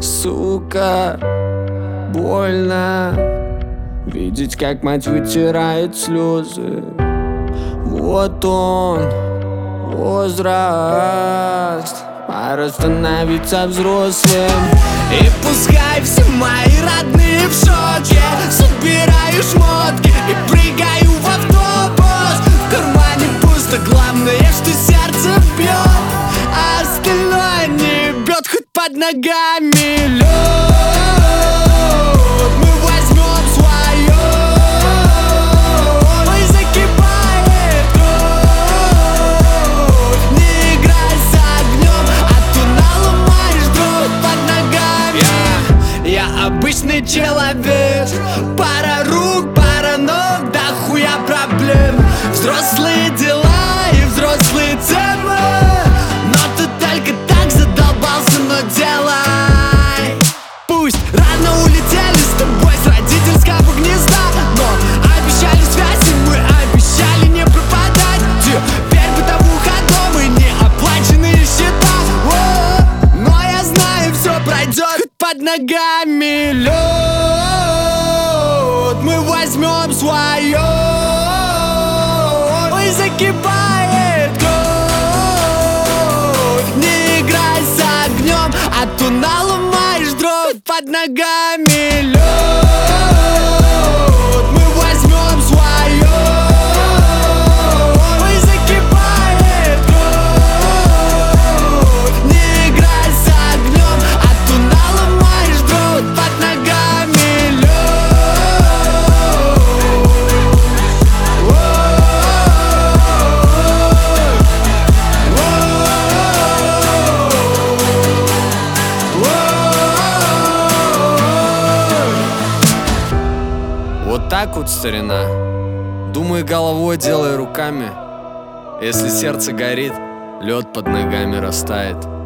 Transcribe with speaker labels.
Speaker 1: Сука, больно видеть, как мать вытирает слезы. Вот он, возраст, пора становиться взрослым. И пускай все мои родные в шоке, собираю шмотки и прыгаю в автобус. В кармане пусто, главное, что сердце бьет, а остальное не бьет, хоть под ногами лед. Мы возьмем свое, ой, закипает кровь. Не играй с огнем, а то наломаешь дров под ногами. Я обычный человек, пара рук, пара ног, да хуя проблем. Взрослые дела и взрослые темы, но ты только так задолбался, но делай. Пусть рано улетели с тобой с родительского гнезда, но обещали связь, и мы обещали не пропадать. Теперь бытовуха дома и неоплаченные счета. Но я знаю, все пройдет, хоть под ногами лед. Мы возьмем свое, ой, закипает кровь. Не играй с огнем, а то наломаешь дров под ногами лед. Мы возьмем свое, ой, закипает кровь. Не играй с огнем, а то наломаешь дров под ногами лед. Вот так вот, старина. Думай головой, делай руками. Если сердце горит, лед под ногами растает.